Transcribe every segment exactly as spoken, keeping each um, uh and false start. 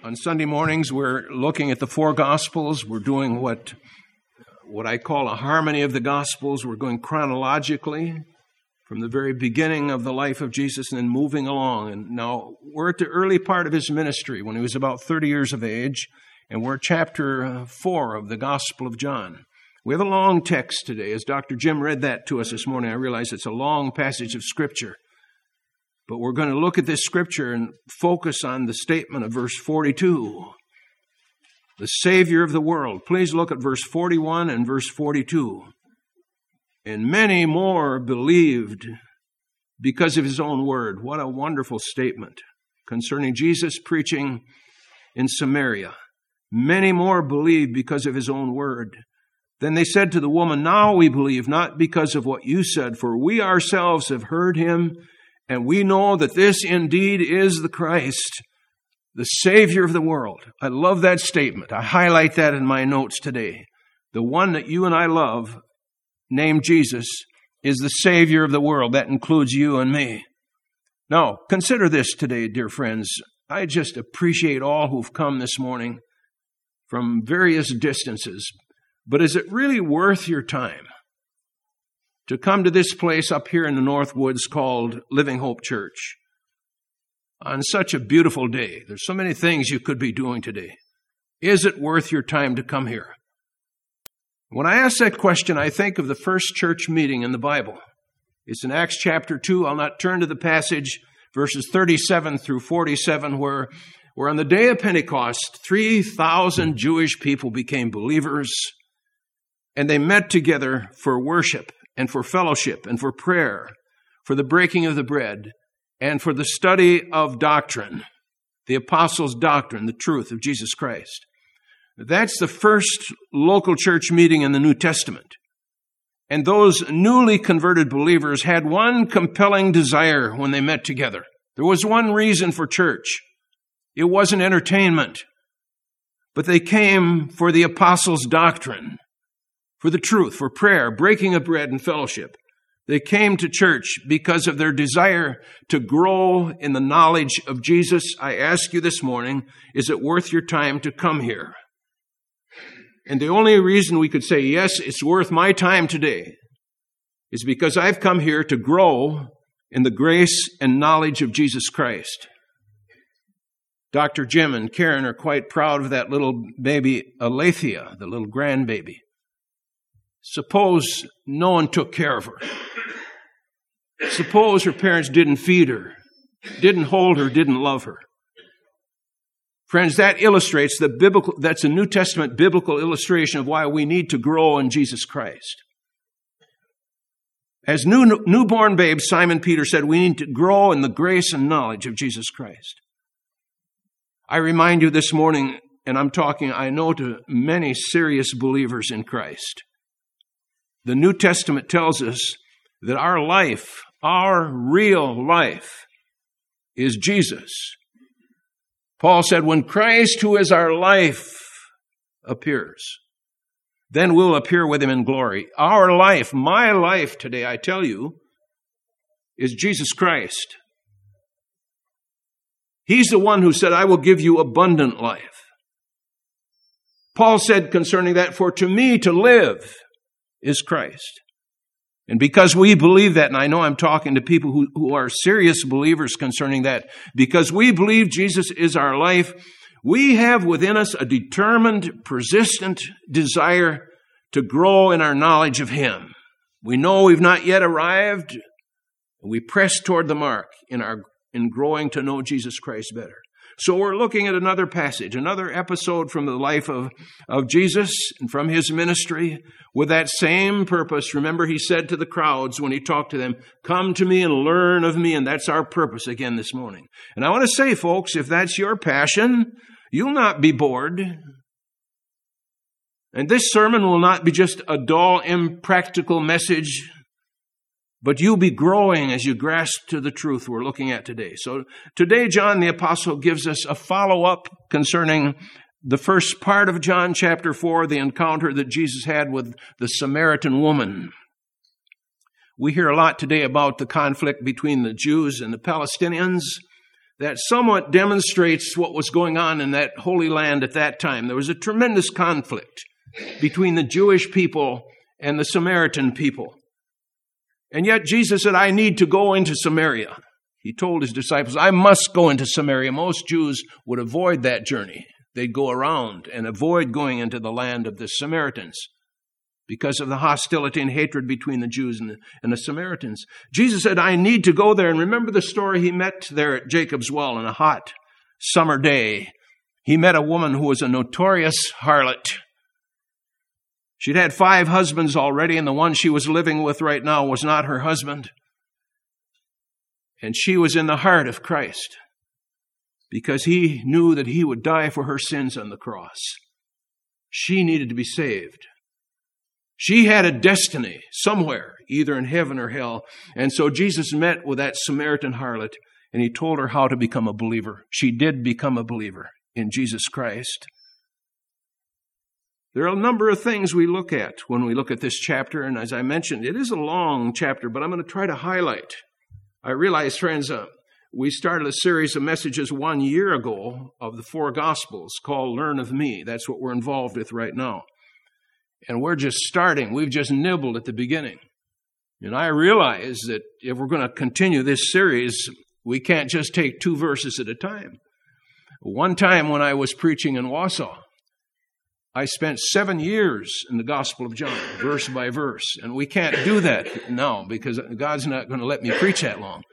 On Sunday mornings, we're looking at the four Gospels. We're doing what, what I call a harmony of the Gospels. We're going chronologically from the very beginning of the life of Jesus and then moving along. And now we're at the early part of his ministry when he was about thirty years of age, and we're at chapter four of the Gospel of John. We have a long text today. As Doctor Jim read that to us this morning, I realize it's a long passage of Scripture. But we're going to look at this Scripture and focus on the statement of verse forty-two. The Savior of the world. Please look at verse forty-one and verse forty-two. And many more believed because of his own word. What a wonderful statement concerning Jesus preaching in Samaria. Many more believed because of his own word. Then they said to the woman, "Now we believe, not because of what you said, for we ourselves have heard him, and we know that this indeed is the Christ, the Savior of the world." I love that statement. I highlight that in my notes today. The one that you and I love, named Jesus, is the Savior of the world. That includes you and me. Now, consider this today, dear friends. I just appreciate all who've come this morning from various distances. But is it really worth your time to come to this place up here in the North Woods called Living Hope Church on such a beautiful day? There's so many things you could be doing today. Is it worth your time to come here? When I ask that question, I think of the first church meeting in the Bible. It's in Acts chapter two. I'll not turn to the passage, verses thirty-seven through forty-seven, where, where on the day of Pentecost, three thousand Jewish people became believers, and they met together for worship and for fellowship and for prayer, for the breaking of the bread, and for the study of doctrine, the apostles' doctrine, the truth of Jesus Christ. That's the first local church meeting in the New Testament. And those newly converted believers had one compelling desire when they met together. There was one reason for church. It wasn't entertainment, but they came for the apostles' doctrine, for the truth, for prayer, breaking of bread, and fellowship. They came to church because of their desire to grow in the knowledge of Jesus. I ask you this morning, is it worth your time to come here? And the only reason we could say, yes, it's worth my time today, is because I've come here to grow in the grace and knowledge of Jesus Christ. Doctor Jim and Karen are quite proud of that little baby, Alethea, the little grandbaby. Suppose no one took care of her. Suppose her parents didn't feed her, didn't hold her, didn't love her. Friends, that illustrates the biblical, that's a New Testament biblical illustration of why we need to grow in Jesus Christ. As new, newborn babes, Simon Peter said, we need to grow in the grace and knowledge of Jesus Christ. I remind you this morning, and I'm talking, I know, to many serious believers in Christ. The New Testament tells us that our life, our real life, is Jesus. Paul said, when Christ, who is our life, appears, then we'll appear with him in glory. Our life, my life today, I tell you, is Jesus Christ. He's the one who said, I will give you abundant life. Paul said concerning that, for to me to live is Christ. And because we believe that, and I know I'm talking to people who, who are serious believers concerning that, because we believe Jesus is our life, we have within us a determined, persistent desire to grow in our knowledge of him. We know we've not yet arrived. We press toward the mark in our in growing to know Jesus Christ better. So we're looking at another passage, another episode from the life of, of Jesus and from his ministry with that same purpose. Remember, he said to the crowds when he talked to them, come to me and learn of me. And that's our purpose again this morning. And I want to say, folks, if that's your passion, you'll not be bored. And this sermon will not be just a dull, impractical message, but you'll be growing as you grasp to the truth we're looking at today. So today, John the Apostle gives us a follow-up concerning the first part of John chapter four, the encounter that Jesus had with the Samaritan woman. We hear a lot today about the conflict between the Jews and the Palestinians. that somewhat demonstrates what was going on in that Holy Land at that time. There was a tremendous conflict between the Jewish people and the Samaritan people. And yet Jesus said, I need to go into Samaria. He told his disciples, I must go into Samaria. Most Jews would avoid that journey. They'd go around and avoid going into the land of the Samaritans because of the hostility and hatred between the Jews and the, and the Samaritans. Jesus said, I need to go there. And remember the story he met there at Jacob's well on a hot summer day. He met a woman who was a notorious harlot. She'd had five husbands already, and the one she was living with right now was not her husband. And she was in the heart of Christ because he knew that he would die for her sins on the cross. She needed to be saved. She had a destiny somewhere, either in heaven or hell. And so Jesus met with that Samaritan harlot, and he told her how to become a believer. She did become a believer in Jesus Christ. There are a number of things we look at when we look at this chapter, and as I mentioned, it is a long chapter, but I'm going to try to highlight. I realize, friends, uh, we started a series of messages one year ago of the four Gospels called Learn of Me. That's what we're involved with right now. And we're just starting. We've just nibbled at the beginning. And I realize that if we're going to continue this series, we can't just take two verses at a time. One time when I was preaching in Wausau, I spent seven years in the Gospel of John, verse by verse. And we can't do that now because God's not going to let me preach that long.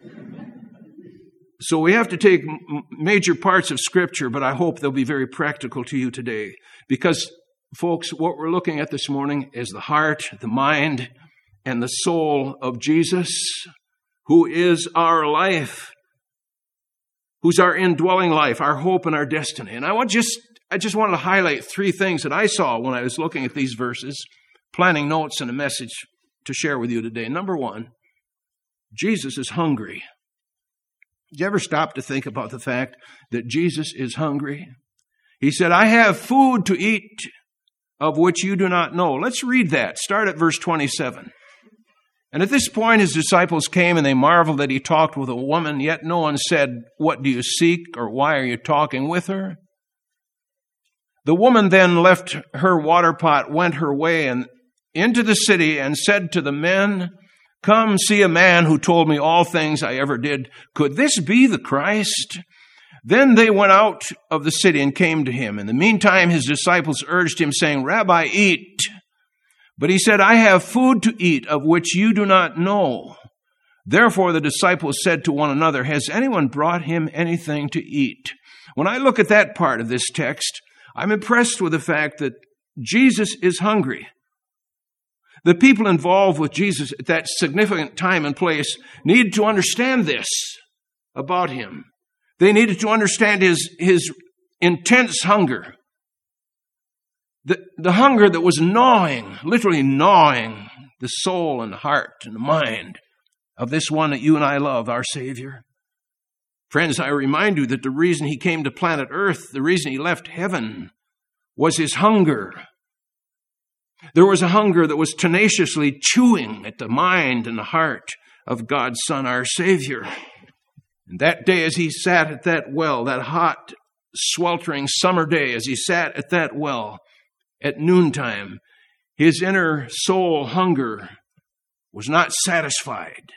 So we have to take major parts of Scripture, but I hope they'll be very practical to you today. Because, folks, what we're looking at this morning is the heart, the mind, and the soul of Jesus, who is our life, who's our indwelling life, our hope and our destiny. And I want just I just wanted to highlight three things that I saw when I was looking at these verses, planning notes and a message to share with you today. Number one, Jesus is hungry. Did you ever stop to think about the fact that Jesus is hungry? He said, I have food to eat of which you do not know. Let's read that. Start at verse twenty-seven. And at this point, his disciples came and they marveled that he talked with a woman, yet no one said, what do you seek, or why are you talking with her? The woman then left her water pot, went her way and into the city and said to the men, come see a man who told me all things I ever did. Could this be the Christ? Then they went out of the city and came to him. In the meantime, his disciples urged him, saying, Rabbi, eat. But he said, I have food to eat of which you do not know. Therefore the disciples said to one another, has anyone brought him anything to eat? When I look at that part of this text, I'm impressed with the fact that Jesus is hungry. The people involved with Jesus at that significant time and place needed to understand this about him. They needed to understand his, his intense hunger. The, the hunger that was gnawing, literally gnawing the soul and the heart and the mind of this one that you and I love, our Savior. Friends, I remind you that the reason he came to planet Earth, the reason he left heaven, was his hunger. There was a hunger that was tenaciously chewing at the mind and the heart of God's Son, our Savior. And that day as he sat at that well, that hot, sweltering summer day, as he sat at that well at noontime, his inner soul hunger was not satisfied.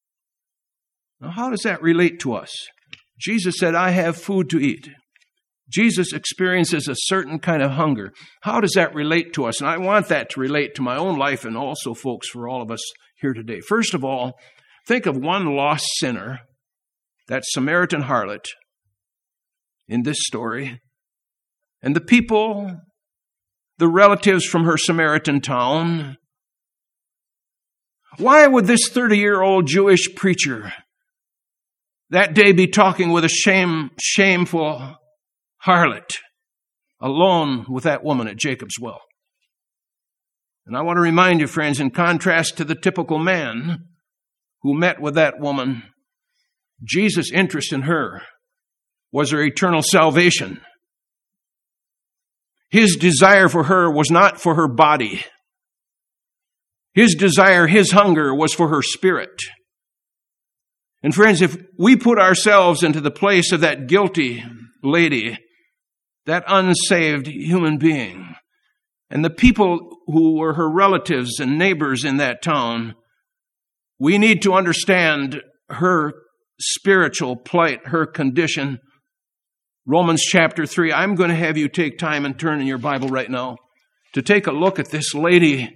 Now, how does that relate to us? Jesus said, I have food to eat. Jesus experiences a certain kind of hunger. How does that relate to us? And I want that to relate to my own life and also, folks, for all of us here today. First of all, think of one lost sinner, that Samaritan harlot in this story, and the people, the relatives from her Samaritan town. Why would this thirty-year-old Jewish preacher that day be talking with a shame, shameful harlot alone with that woman at Jacob's well? And I want to remind you, friends, in contrast to the typical man who met with that woman, Jesus' interest in her was her eternal salvation. His desire for her was not for her body. His desire, his hunger was for her spirit. And friends, if we put ourselves into the place of that guilty lady, that unsaved human being, and the people who were her relatives and neighbors in that town, we need to understand her spiritual plight, her condition. Romans chapter three, I'm going to have you take time and turn in your Bible right now to take a look at this lady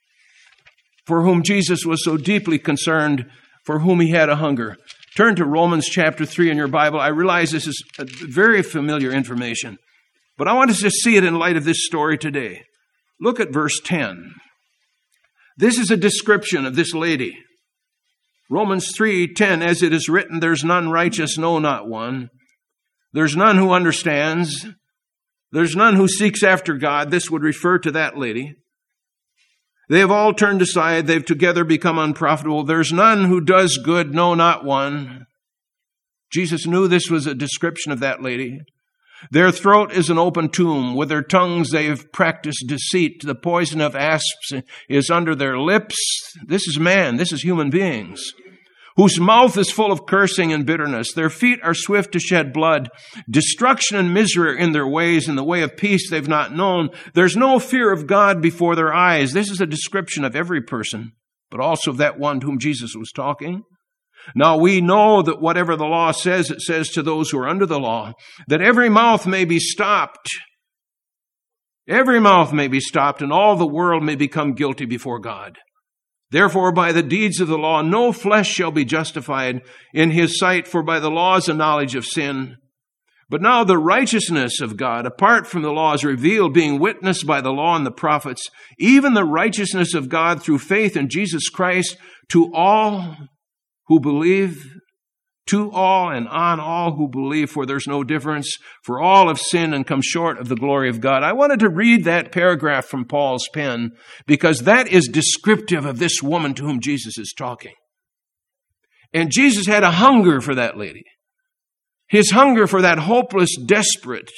for whom Jesus was so deeply concerned, for whom he had a hunger. Turn to Romans chapter three in your Bible. I realize this is very familiar information, but I want us to see it in light of this story today. Look at verse ten. This is a description of this lady. Romans three ten, as it is written, there's none righteous, no, not one. There's none who understands. There's none who seeks after God. This would refer to that lady. They have all turned aside. They've together become unprofitable. There's none who does good, no, not one. Jesus knew this was a description of that lady. Their throat is an open tomb. With their tongues they have practiced deceit. The poison of asps is under their lips. This is man. This is human beings, whose mouth is full of cursing and bitterness. Their feet are swift to shed blood. Destruction and misery are in their ways. In the way of peace they've not known. There's no fear of God before their eyes. This is a description of every person, but also of that one to whom Jesus was talking. Now we know that whatever the law says, it says to those who are under the law, that every mouth may be stopped. Every mouth may be stopped, and all the world may become guilty before God. Therefore, by the deeds of the law, no flesh shall be justified in his sight, for by the law is a knowledge of sin. But now the righteousness of God, apart from the law, is revealed, being witnessed by the law and the prophets, even the righteousness of God through faith in Jesus Christ, to all who believe, to all and on all who believe, for there's no difference, for all have sinned and come short of the glory of God. I wanted to read that paragraph from Paul's pen because that is descriptive of this woman to whom Jesus is talking. And Jesus had a hunger for that lady. His hunger for that hopeless, desperate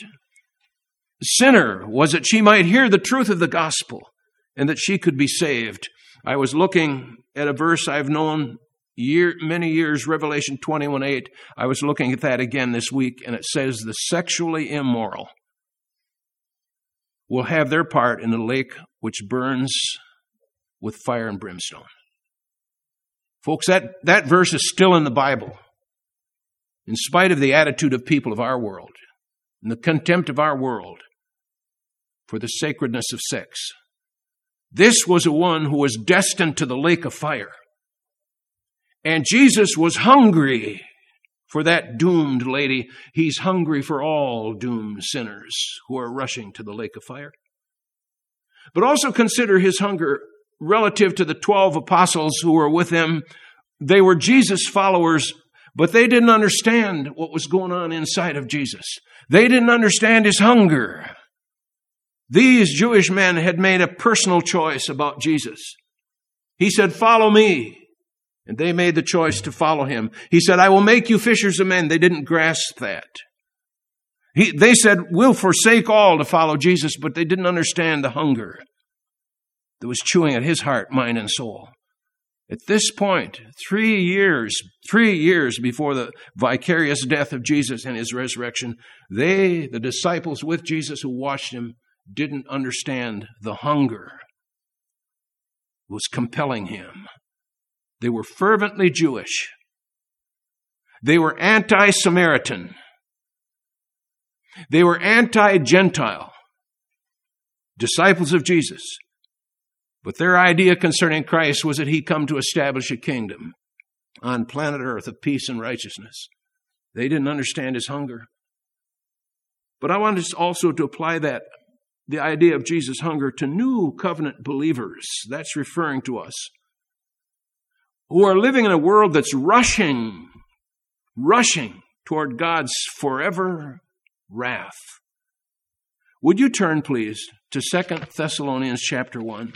sinner was that she might hear the truth of the gospel and that she could be saved. I was looking at a verse I've known Year, many years, Revelation twenty-one eight. I was looking at that again this week, and it says the sexually immoral will have their part in the lake which burns with fire and brimstone. Folks, that, that verse is still in the Bible. In spite of the attitude of people of our world and the contempt of our world for the sacredness of sex, this was a one who was destined to the lake of fire. And Jesus was hungry for that doomed lady. He's hungry for all doomed sinners who are rushing to the lake of fire. But also consider his hunger relative to the twelve apostles who were with him. They were Jesus followers, but they didn't understand what was going on inside of Jesus. They didn't understand his hunger. These Jewish men had made a personal choice about Jesus. He said, "Follow me." And they made the choice to follow him. He said, "I will make you fishers of men." They didn't grasp that. He, they said, "We'll forsake all to follow Jesus," but they didn't understand the hunger that was chewing at his heart, mind, and soul. At this point, three years, three years before the vicarious death of Jesus and his resurrection, they, the disciples with Jesus who watched him, didn't understand the hunger that was compelling him. They were fervently Jewish. They were anti-Samaritan. They were anti-Gentile. Disciples of Jesus. But their idea concerning Christ was that he come to establish a kingdom on planet Earth of peace and righteousness. They didn't understand his hunger. But I want us also to apply that, the idea of Jesus' hunger, to new covenant believers. That's referring to us, who are living in a world that's rushing, rushing toward God's forever wrath. Would you turn, please, to Second Thessalonians chapter one?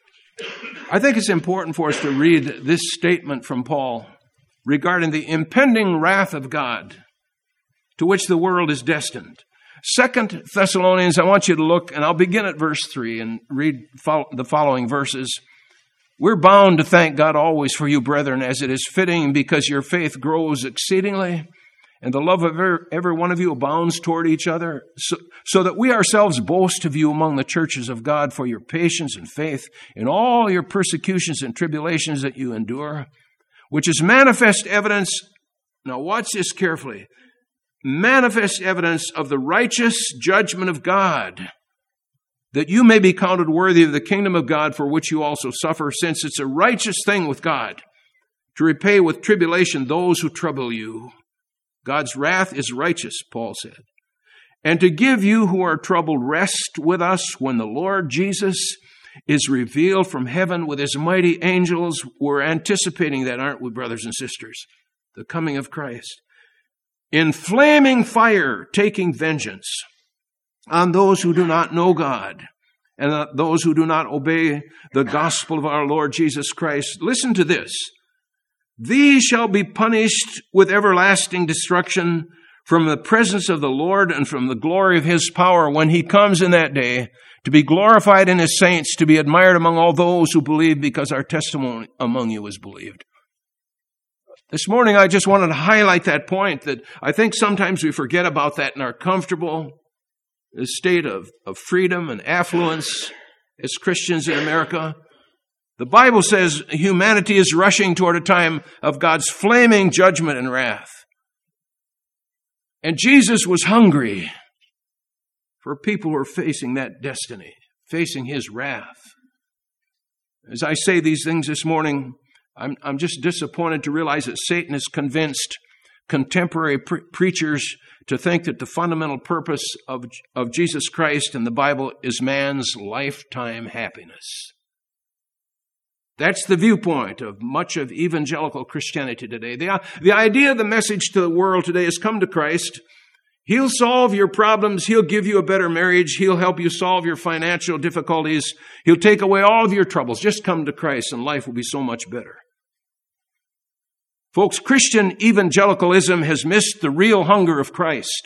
I think it's important for us to read this statement from Paul regarding the impending wrath of God to which the world is destined. Second Thessalonians, I want you to look, and I'll begin at verse three and read the following verses. We're bound to thank God always for you, brethren, as it is fitting, because your faith grows exceedingly, and the love of every, every one of you abounds toward each other, so, so that we ourselves boast of you among the churches of God for your patience and faith in all your persecutions and tribulations that you endure, which is manifest evidence, now watch this carefully, manifest evidence of the righteous judgment of God, that you may be counted worthy of the kingdom of God, for which you also suffer, since it's a righteous thing with God to repay with tribulation those who trouble you. God's wrath is righteous, Paul said, and to give you who are troubled rest with us when the Lord Jesus is revealed from heaven with his mighty angels. We're anticipating that, aren't we, brothers and sisters? The coming of Christ. In flaming fire, taking vengeance on those who do not know God and those who do not obey the gospel of our Lord Jesus Christ. Listen to this. These shall be punished with everlasting destruction from the presence of the Lord and from the glory of his power when he comes in that day, to be glorified in his saints, to be admired among all those who believe, because our testimony among you is believed. This morning, I just wanted to highlight that point, that I think sometimes we forget about that in our comfortable state of, of freedom and affluence as Christians in America. The Bible says humanity is rushing toward a time of God's flaming judgment and wrath. And Jesus was hungry for people who are facing that destiny, facing his wrath. As I say these things this morning, I'm, I'm just disappointed to realize that Satan has convinced contemporary pre- preachers to think that the fundamental purpose of, of Jesus Christ and the Bible is man's lifetime happiness. That's the viewpoint of much of evangelical Christianity today. The, the idea of the message to the world today is come to Christ. He'll solve your problems. He'll give you a better marriage. He'll help you solve your financial difficulties. He'll take away all of your troubles. Just come to Christ and life will be so much better. Folks, Christian evangelicalism has missed the real hunger of Christ.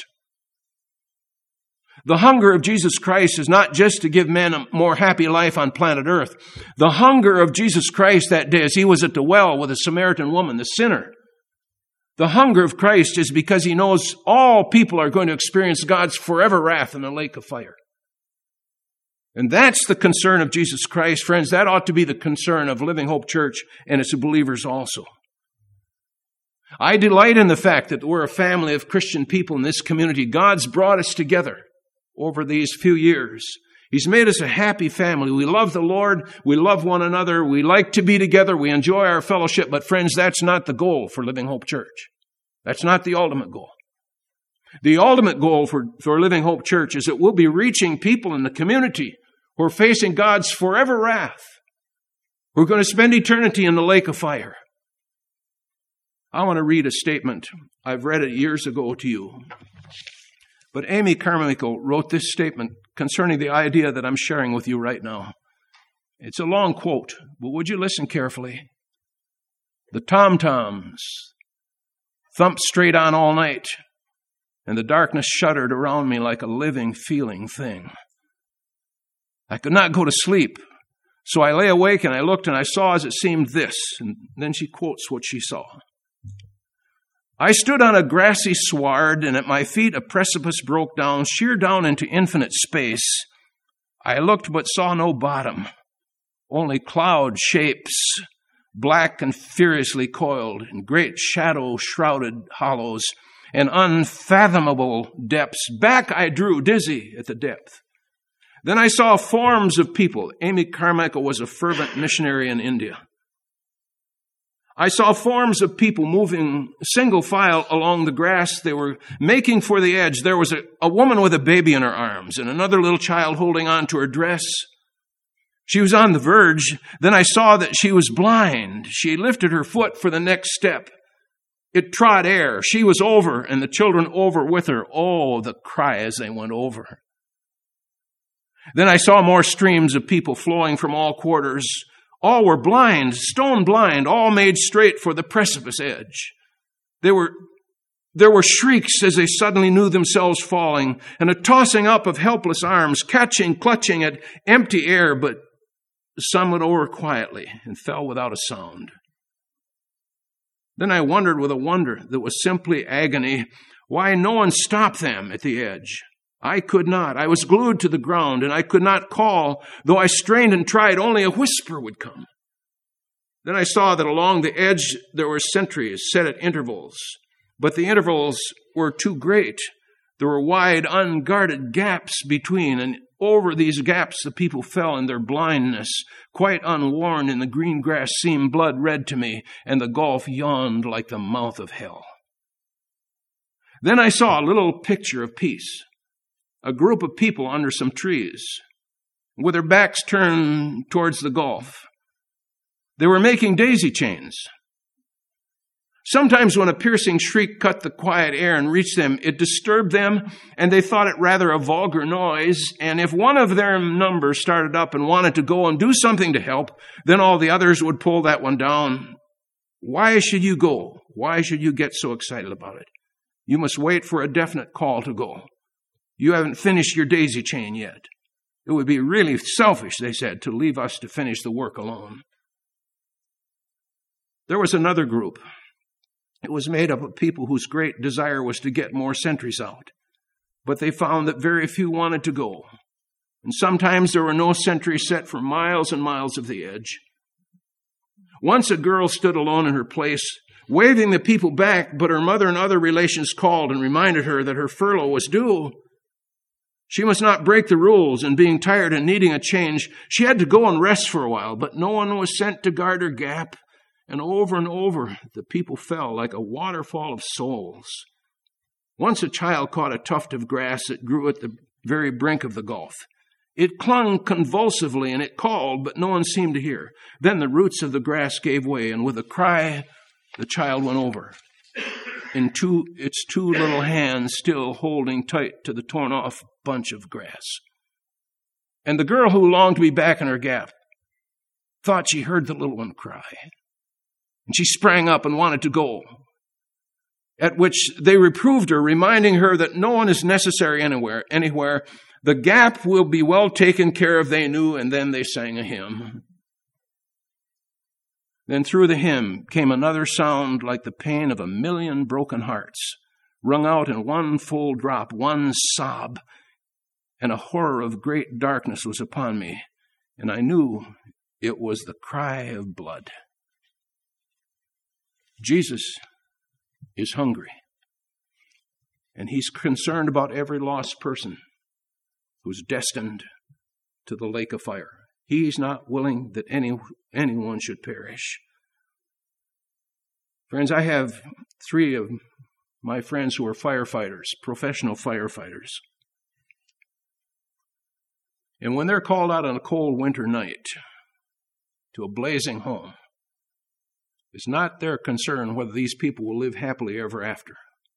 The hunger of Jesus Christ is not just to give men a more happy life on planet Earth. The hunger of Jesus Christ that day, as he was at the well with a Samaritan woman, the sinner, the hunger of Christ is because he knows all people are going to experience God's forever wrath in the lake of fire. And that's the concern of Jesus Christ, friends. That ought to be the concern of Living Hope Church and its believers also. I delight in the fact that we're a family of Christian people in this community. God's brought us together over these few years. He's made us a happy family. We love the Lord. We love one another. We like to be together. We enjoy our fellowship. But friends, that's not the goal for Living Hope Church. That's not the ultimate goal. The ultimate goal for, for Living Hope Church is that we'll be reaching people in the community who are facing God's forever wrath. We're going to spend eternity in the lake of fire. I want to read a statement. I've read it years ago to you. But Amy Carmichael wrote this statement concerning the idea that I'm sharing with you right now. It's a long quote, but would you listen carefully? The tom-toms thumped straight on all night, and the darkness shuddered around me like a living, feeling thing. I could not go to sleep, so I lay awake and I looked and I saw as it seemed this, and then she quotes what she saw. I stood on a grassy sward, and at my feet a precipice broke down, sheer down into infinite space. I looked but saw no bottom, only cloud shapes, black and furiously coiled, in great shadow-shrouded hollows, and unfathomable depths. Back I drew, dizzy at the depth. Then I saw forms of people. Amy Carmichael was a fervent missionary in India. I saw forms of people moving single file along the grass. They were making for the edge. There was a, a woman with a baby in her arms and another little child holding on to her dress. She was on the verge. Then I saw that she was blind. She lifted her foot for the next step. It trod air. She was over and the children over with her. Oh, the cry as they went over. Then I saw more streams of people flowing from all quarters. All were blind, stone blind, all made straight for the precipice edge. There were, there were shrieks as they suddenly knew themselves falling, and a tossing up of helpless arms, catching, clutching at empty air, but some went over quietly and fell without a sound. Then I wondered with a wonder that was simply agony, why no one stopped them at the edge. I could not. I was glued to the ground, and I could not call. Though I strained and tried, only a whisper would come. Then I saw that along the edge there were sentries set at intervals, but the intervals were too great. There were wide, unguarded gaps between, and over these gaps the people fell in their blindness. Quite unwarned in the green grass seemed blood red to me, and the gulf yawned like the mouth of hell. Then I saw a little picture of peace, a group of people under some trees, with their backs turned towards the gulf. They were making daisy chains. Sometimes when a piercing shriek cut the quiet air and reached them, it disturbed them, and they thought it rather a vulgar noise. And if one of their number started up and wanted to go and do something to help, then all the others would pull that one down. Why should you go? Why should you get so excited about it? You must wait for a definite call to go. You haven't finished your daisy chain yet. It would be really selfish, they said, to leave us to finish the work alone. There was another group. It was made up of people whose great desire was to get more sentries out. But they found that very few wanted to go. And sometimes there were no sentries set for miles and miles of the edge. Once a girl stood alone in her place, waving the people back, but her mother and other relations called and reminded her that her furlough was due. She must not break the rules, and being tired and needing a change, she had to go and rest for a while, but no one was sent to guard her gap. And over and over, the people fell like a waterfall of souls. Once a child caught a tuft of grass that grew at the very brink of the gulf. It clung convulsively and it called, but no one seemed to hear. Then the roots of the grass gave way, and with a cry, the child went over. In two, its two little hands still holding tight to the torn-off bunch of grass. And the girl who longed to be back in her gap thought she heard the little one cry. And she sprang up and wanted to go, at which they reproved her, reminding her that no one is necessary anywhere. Anywhere. The gap will be well taken care of, they knew, and then they sang a hymn. Then through the hymn came another sound like the pain of a million broken hearts, wrung out in one full drop, one sob, and a horror of great darkness was upon me, and I knew it was the cry of blood. Jesus is hungry, and he's concerned about every lost person who's destined to the lake of fire. He's not willing that any anyone should perish. Friends, I have three of my friends who are firefighters, professional firefighters. And when they're called out on a cold winter night to a blazing home, it's not their concern whether these people will live happily ever after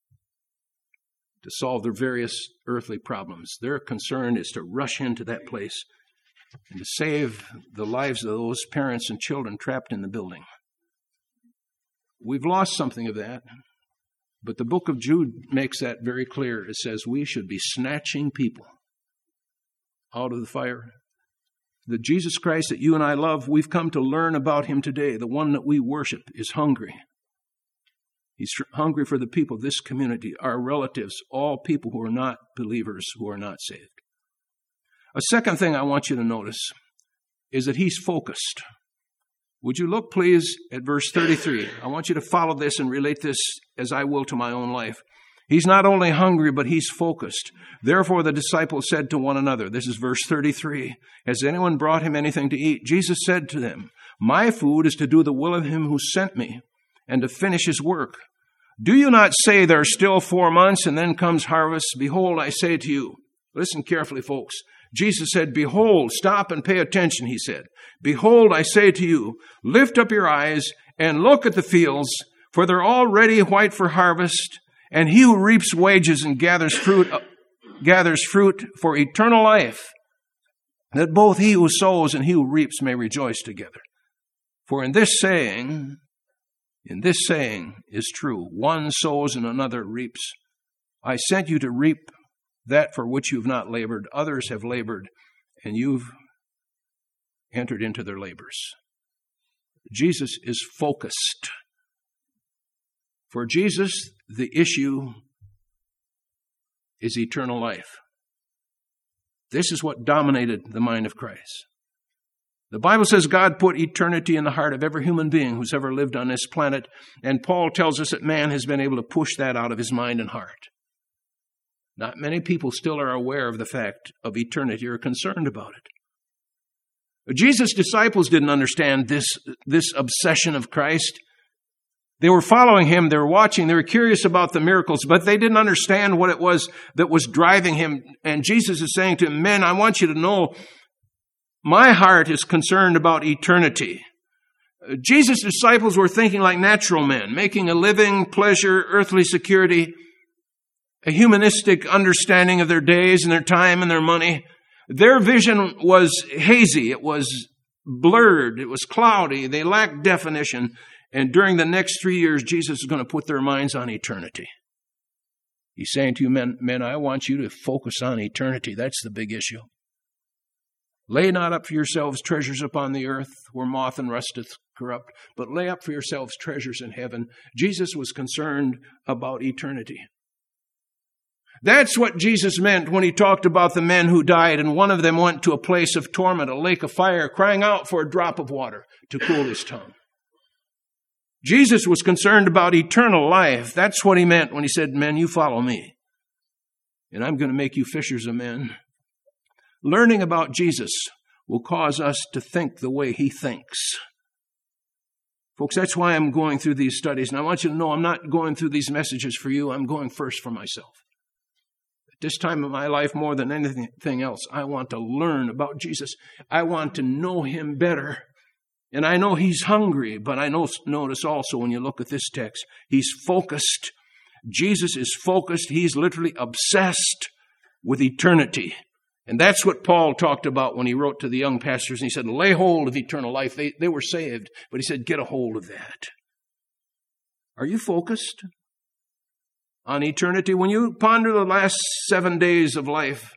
to solve their various earthly problems. Their concern is to rush into that place and to save the lives of those parents and children trapped in the building. We've lost something of that, but the book of Jude makes that very clear. It says we should be snatching people out of the fire. The Jesus Christ that you and I love, we've come to learn about him today. The one that we worship is hungry. He's hungry for the people of this community, our relatives, all people who are not believers, who are not saved. A second thing I want you to notice is that he's focused. Would you look, please, at verse thirty-three? I want you to follow this and relate this as I will to my own life. He's not only hungry, but he's focused. Therefore, the disciples said to one another, this is verse thirty-three, has anyone brought him anything to eat? Jesus said to them, my food is to do the will of him who sent me and to finish his work. Do you not say there are still four months and then comes harvest? Behold, I say to you, listen carefully, folks. Jesus said, behold, stop and pay attention, he said. Behold, I say to you, lift up your eyes and look at the fields, for they're already white for harvest. And he who reaps wages and gathers fruit, uh, gathers fruit for eternal life, that both he who sows and he who reaps may rejoice together. For in this saying, in this saying is true, one sows and another reaps. I sent you to reap that for which you've not labored. Others have labored, and you've entered into their labors. Jesus is focused. For Jesus, the issue is eternal life. This is what dominated the mind of Christ. The Bible says God put eternity in the heart of every human being who's ever lived on this planet, and Paul tells us that man has been able to push that out of his mind and heart. Not many people still are aware of the fact of eternity or concerned about it. Jesus' disciples didn't understand this, this obsession of Christ. They were following him, they were watching, they were curious about the miracles, but they didn't understand what it was that was driving him. And Jesus is saying to them, men, I want you to know my heart is concerned about eternity. Jesus' disciples were thinking like natural men, making a living, pleasure, earthly security, a humanistic understanding of their days and their time and their money. Their vision was hazy. It was blurred. It was cloudy. They lacked definition. And during the next three years, Jesus is going to put their minds on eternity. He's saying to you, men, men, I want you to focus on eternity. That's the big issue. Lay not up for yourselves treasures upon the earth, where moth and rust doth corrupt, but lay up for yourselves treasures in heaven. Jesus was concerned about eternity. That's what Jesus meant when he talked about the men who died, and one of them went to a place of torment, a lake of fire, crying out for a drop of water to cool his tongue. Jesus was concerned about eternal life. That's what he meant when he said, men, you follow me, and I'm going to make you fishers of men. Learning about Jesus will cause us to think the way he thinks. Folks, that's why I'm going through these studies. And I want you to know I'm not going through these messages for you. I'm going first for myself. At this time of my life, more than anything else, I want to learn about Jesus. I want to know him better. And I know he's hungry, but I know, notice also when you look at this text, he's focused. Jesus is focused. He's literally obsessed with eternity. And that's what Paul talked about when he wrote to the young pastors. And he said, lay hold of eternal life. They, they were saved. But he said, get a hold of that. Are you focused on eternity? When you ponder the last seven days of life,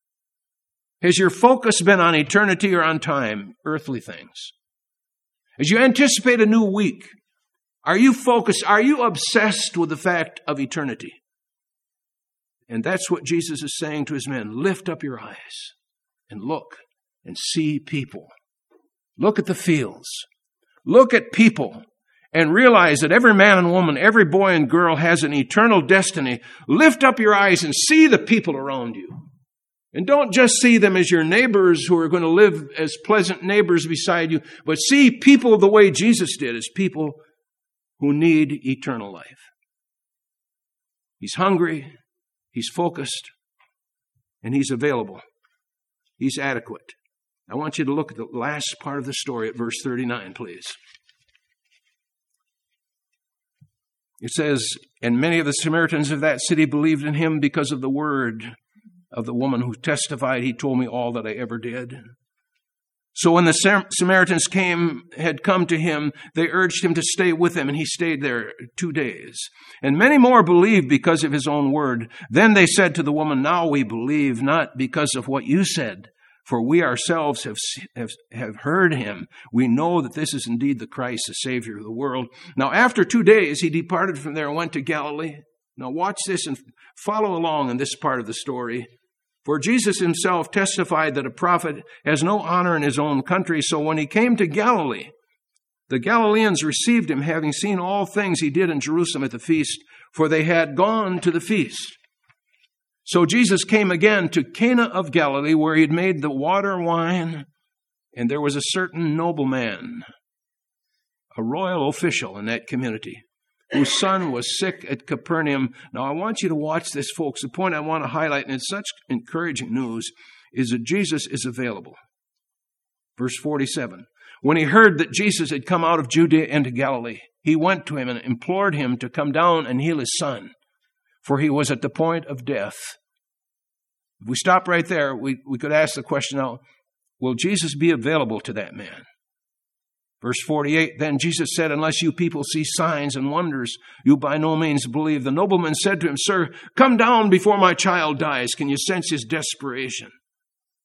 has your focus been on eternity or on time, earthly things? As you anticipate a new week, are you focused? Are you obsessed with the fact of eternity? And that's what Jesus is saying to his men. Lift up your eyes and look and see people. Look at the fields. Look at people and realize that every man and woman, every boy and girl has an eternal destiny. Lift up your eyes and see the people around you. And don't just see them as your neighbors who are going to live as pleasant neighbors beside you, but see people the way Jesus did, as people who need eternal life. He's hungry. He's focused, and he's available. He's adequate. I want you to look at the last part of the story at verse thirty-nine, please. It says, and many of the Samaritans of that city believed in him because of the word of the woman who testified, he told me all that I ever did. So when the Samaritans came, had come to him, they urged him to stay with them, and he stayed there two days. And many more believed because of his own word. Then they said to the woman, now we believe, not because of what you said, for we ourselves have, have, have heard him. We know that this is indeed the Christ, the Savior of the world. Now after two days, he departed from there and went to Galilee. Now watch this and follow along in this part of the story. For Jesus himself testified that a prophet has no honor in his own country. So when he came to Galilee, the Galileans received him, having seen all things he did in Jerusalem at the feast, for they had gone to the feast. So Jesus came again to Cana of Galilee, where he had made the water wine, and there was a certain nobleman, a royal official in that community, whose son was sick at Capernaum. Now, I want you to watch this, folks. The point I want to highlight, and it's such encouraging news, is that Jesus is available. Verse forty-seven. When he heard that Jesus had come out of Judea into Galilee, he went to him and implored him to come down and heal his son, for he was at the point of death. If we stop right there, we, we could ask the question now, will Jesus be available to that man? Verse forty-eight, then Jesus said, unless you people see signs and wonders, you by no means believe. The nobleman said to him, sir, come down before my child dies. Can you sense his desperation?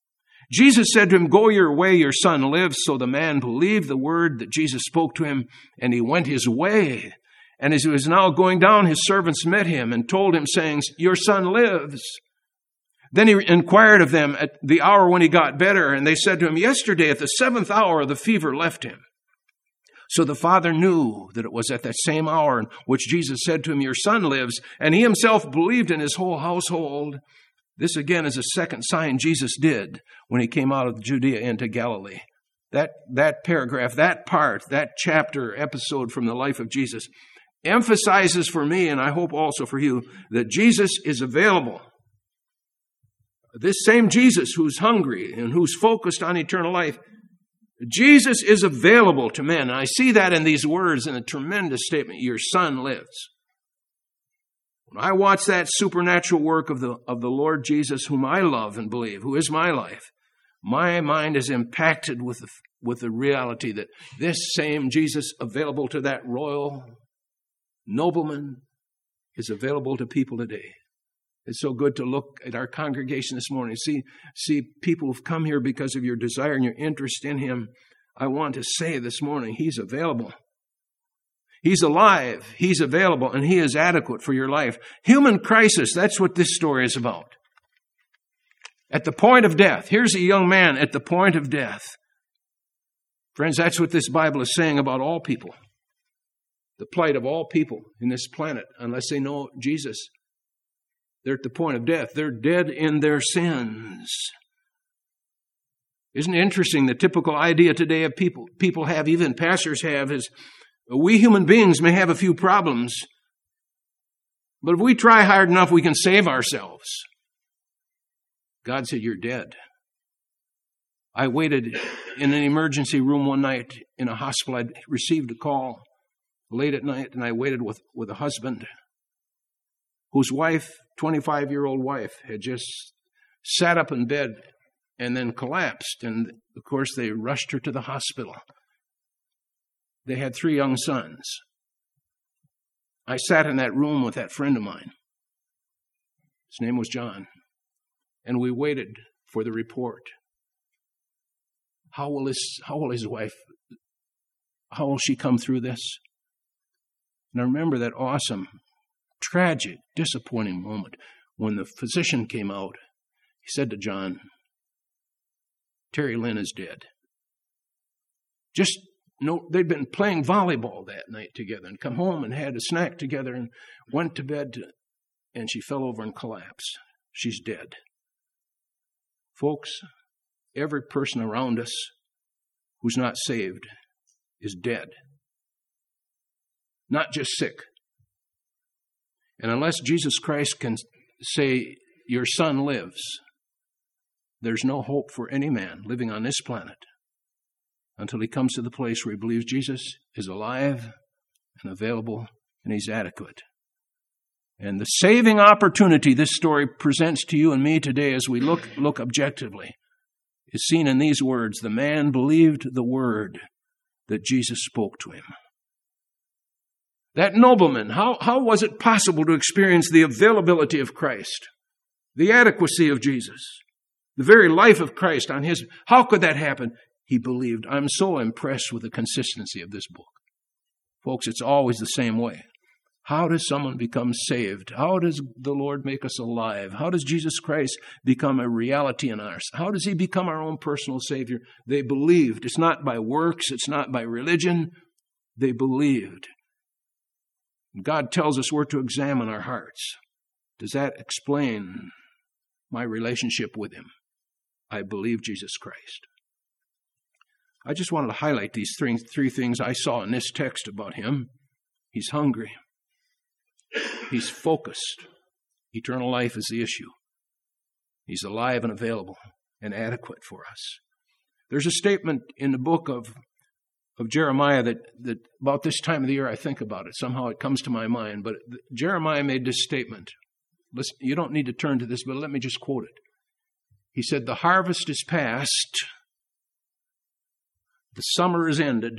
Jesus said to him, "Go your way, your son lives." So the man believed the word that Jesus spoke to him, and he went his way. And as he was now going down, his servants met him and told him, saying, "Your son lives." Then he inquired of them at the hour when he got better, and they said to him, "Yesterday at the seventh hour the fever left him." So the father knew that it was at that same hour in which Jesus said to him, "Your son lives," and he himself believed in his whole household. This again is a second sign Jesus did when he came out of Judea into Galilee. That, that paragraph, that part, that chapter, episode from the life of Jesus emphasizes for me, and I hope also for you, that Jesus is available. This same Jesus who's hungry and who's focused on eternal life, Jesus is available to men. And I see that in these words in a tremendous statement, "Your son lives." When I watch that supernatural work of the, of the Lord Jesus, whom I love and believe, who is my life, my mind is impacted with the, with the reality that this same Jesus available to that royal nobleman is available to people today. It's so good to look at our congregation this morning, see, see people who've come here because of your desire and your interest in him. I want to say this morning, he's available. He's alive, he's available, and he is adequate for your life. Human crisis, that's what this story is about. At the point of death, here's a young man at the point of death. Friends, that's what this Bible is saying about all people. The plight of all people in this planet, unless they know Jesus. They're at the point of death. They're dead in their sins. Isn't it interesting? The typical idea today of people, people have, even pastors have, is we human beings may have a few problems, but if we try hard enough, we can save ourselves. God said, "You're dead." I waited in an emergency room one night in a hospital. I'd received a call late at night, and I waited with, with a husband whose wife, twenty-five-year-old wife, had just sat up in bed and then collapsed. And, of course, they rushed her to the hospital. They had three young sons. I sat in that room with that friend of mine. His name was John. And we waited for the report. How will his, how will his wife, how will she come through this? And I remember that awesome, tragic, disappointing moment when the physician came out. He said to John, "Terry Lynn is dead." Just no, they'd been playing volleyball that night together and come home and had a snack together and went to bed, to, and she fell over and collapsed. She's dead. Folks, every person around us who's not saved is dead. Not just sick. And unless Jesus Christ can say, "Your son lives," there's no hope for any man living on this planet until he comes to the place where he believes Jesus is alive and available and he's adequate. And the saving opportunity this story presents to you and me today as we look, look objectively is seen in these words. The man believed the word that Jesus spoke to him. That nobleman, how, how was it possible to experience the availability of Christ, the adequacy of Jesus, the very life of Christ on his, how could that happen? He believed. I'm so impressed with the consistency of this book. Folks, it's always the same way. How does someone become saved? How does the Lord make us alive? How does Jesus Christ become a reality in us? How does he become our own personal Savior? They believed. It's not by works. It's not by religion. They believed. God tells us we're to examine our hearts. Does that explain my relationship with him? I believe Jesus Christ. I just wanted to highlight these three, three things I saw in this text about him. He's hungry. He's focused. Eternal life is the issue. He's alive and available and adequate for us. There's a statement in the book of, of Jeremiah that, that about this time of the year I think about it. Somehow it comes to my mind. But Jeremiah made this statement. Listen, you don't need to turn to this, but let me just quote it. He said, "The harvest is past. The summer is ended.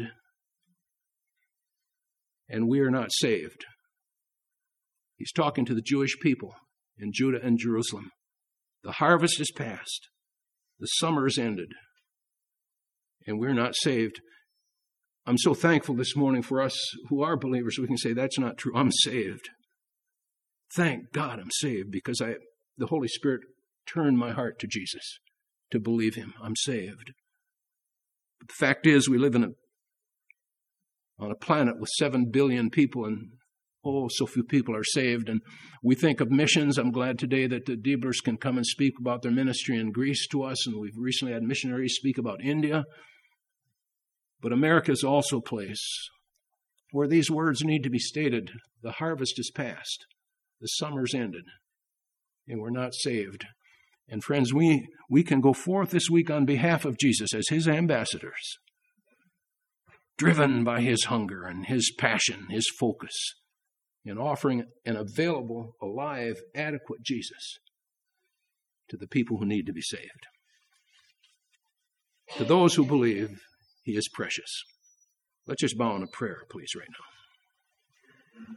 And we are not saved." He's talking to the Jewish people in Judah and Jerusalem. The harvest is past. The summer's ended, and we're not saved. I'm so thankful this morning for us who are believers. We can say, that's not true. I'm saved. Thank God I'm saved because I, the Holy Spirit turned my heart to Jesus to believe him. I'm saved. But the fact is, we live in a, on a planet with seven billion people, and oh, so few people are saved. And we think of missions. I'm glad today that the Dieblers can come and speak about their ministry in Greece to us, and we've recently had missionaries speak about India. But America is also a place where these words need to be stated. The harvest is past. The summer's ended. And we're not saved. And friends, we, we can go forth this week on behalf of Jesus as his ambassadors, driven by his hunger and his passion, his focus, in offering an available, alive, adequate Jesus to the people who need to be saved. To those who believe, he is precious. Let's just bow in a prayer, please, right now.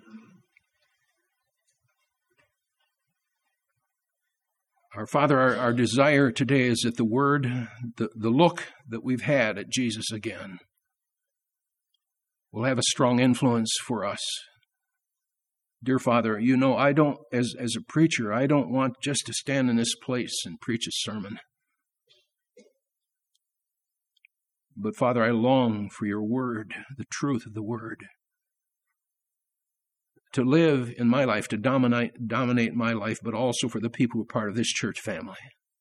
Our Father, our, our desire today is that the word, the, the look that we've had at Jesus again, will have a strong influence for us. Dear Father, you know, I don't, as, as a preacher, I don't want just to stand in this place and preach a sermon. But Father, I long for your word, the truth of the word, to live in my life, to dominate, dominate my life, but also for the people who are part of this church family.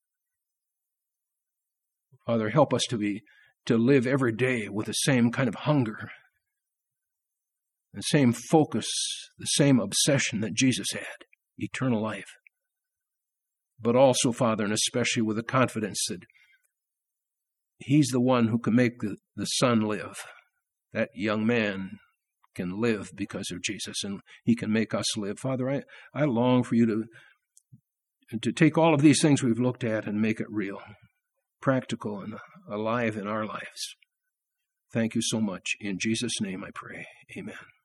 Father, help us to be, to live every day with the same kind of hunger, the same focus, the same obsession that Jesus had, eternal life. But also, Father, and especially with the confidence that he's the one who can make the, the son live. That young man can live because of Jesus, and he can make us live. Father, I, I long for you to, to take all of these things we've looked at and make it real, practical, and alive in our lives. Thank you so much. In Jesus' name I pray. Amen.